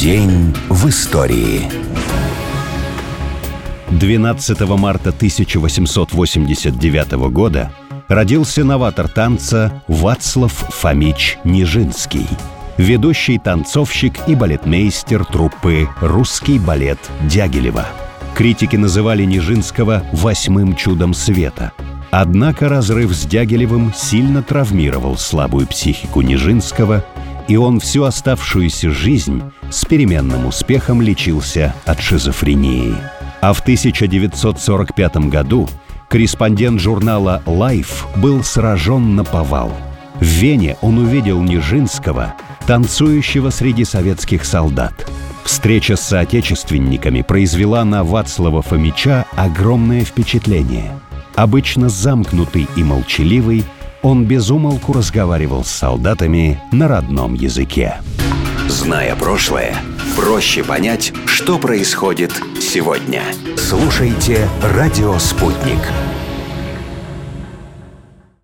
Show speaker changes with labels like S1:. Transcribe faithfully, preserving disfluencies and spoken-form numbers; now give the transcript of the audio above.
S1: День в истории.
S2: двенадцатого марта тысяча восемьсот восемьдесят девятого года родился новатор танца Вацлав Фомич Нижинский, ведущий танцовщик и балетмейстер труппы «Русский балет» Дягилева. Критики называли Нижинского «восьмым чудом света». Однако разрыв с Дягилевым сильно травмировал слабую психику Нижинского, и он всю оставшуюся жизнь с переменным успехом лечился от шизофрении. А в тысяча девятьсот сорок пятом году корреспондент журнала Life был сражен наповал. В Вене он увидел Нижинского, танцующего среди советских солдат. Встреча с соотечественниками произвела на Вацлава Фомича огромное впечатление. Обычно замкнутый и молчаливый, он без умолку разговаривал с солдатами на родном языке.
S1: Зная прошлое, проще понять, что происходит сегодня. Слушайте «Радио Спутник».